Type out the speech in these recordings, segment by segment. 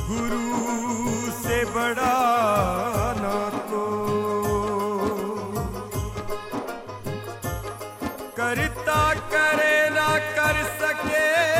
गुरु से बड़ा ना को करता करे ना कर सके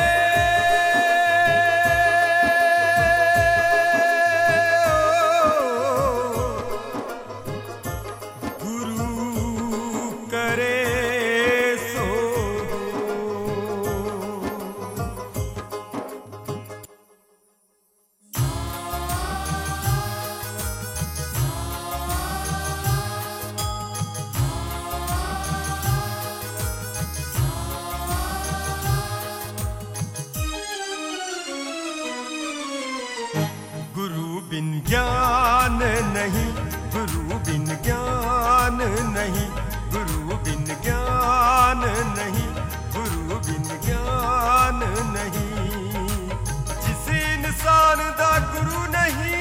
बिन ज्ञान नहीं, गुरु बिन ज्ञान नहीं, गुरु बिन ज्ञान नहीं, गुरु बिन ज्ञान नहीं। जिस इंसान दा गुरु नहीं,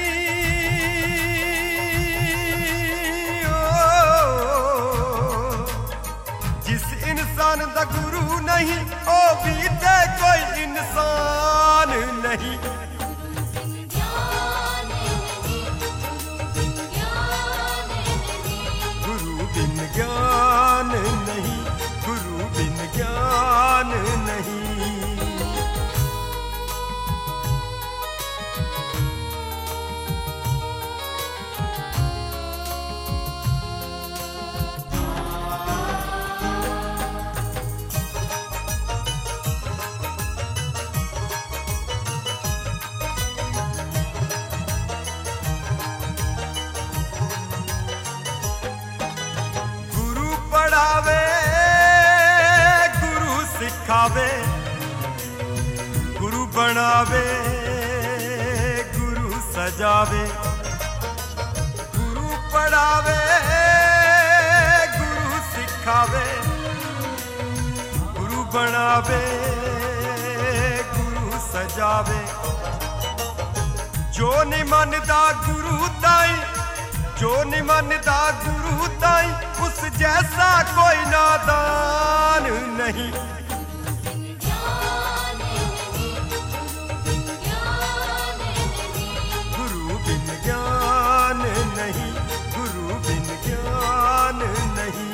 जिस इंसान दा गुरु नहीं, ओ भी ते कोई इंसान नहीं। ज्ञान नहीं, गुरु बिन ज्ञान नहीं। सिखावे गुरु बनावे, गुरु सजावे, गुरु पढ़ावे, गुरु सिखावे, गुरु बनावे, गुरु सजावे। जो नहीं मनदा गुरु ताई, जो नहीं मनदा गुरु ताई, उस जैसा कोई नादान नहीं। नहीं, गुरु बिन ज्ञान नहीं।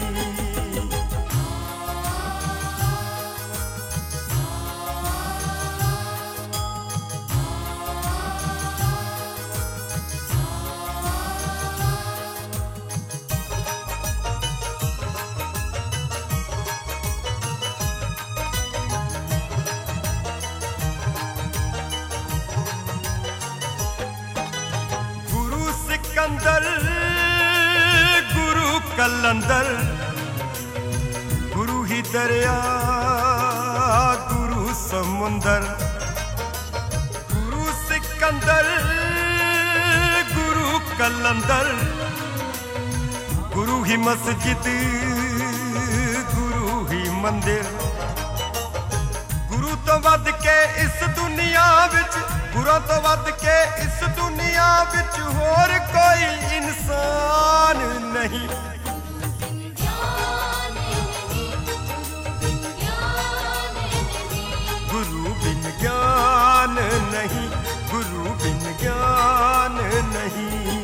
सिकंदर गुरु कलंदर, गुरु ही दरिया, गुरु समुंदर। गुरु सिकंदर गुरु कलंदर, गुरु ही मस्जिद, गुरु ही मंदिर। गुरु तो वध के इस दुनिया विच, गुरु तो वध के इस दुनिया विच होर कोई इंसान नहीं। गुरु बिन ज्ञान नहीं, गुरु बिन ज्ञान नहीं।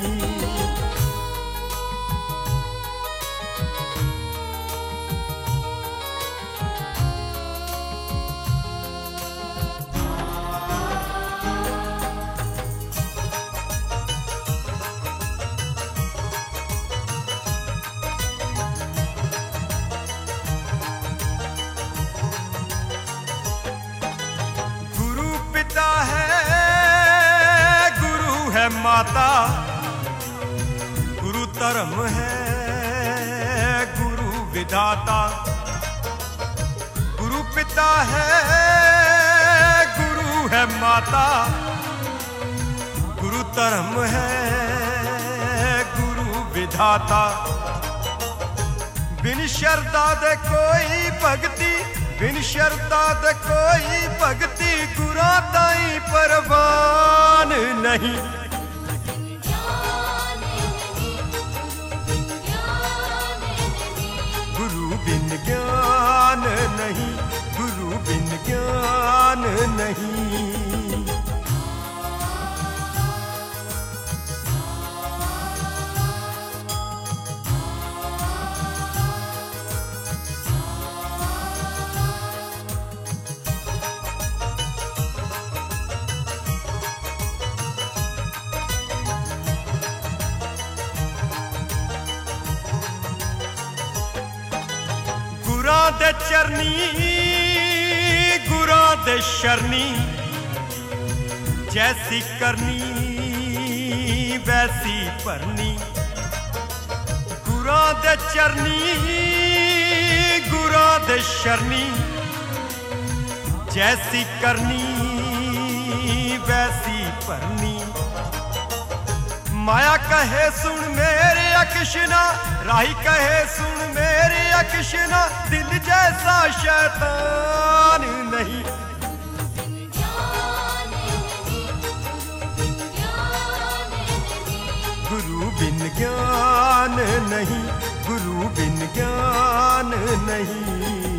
माता गुरु धर्म है, गुरु विधाता। गुरु पिता है, गुरु है माता। गुरु धर्म है, गुरु विधाता। बिन शरदा दे कोई भगती, बिन शरदा दे कोई भगती, गुरु ताई परवान नहीं। गुरु बिन ज्ञान नहीं, गुरु बिन ज्ञान नहीं। दे चरनी गुरां दे शरनी जैसी करनी वैसी भरनी गुरां दे चरनी गुरां दे शरनी जैसी करनी वैसी भरनी माया कहे सुन मेरे अकृष्णा राही कहे सुन मेरे अकृष्णा दिल जैसा शैतान नहीं गुरु बिन ज्ञान नहीं गुरु बिन ज्ञान नहीं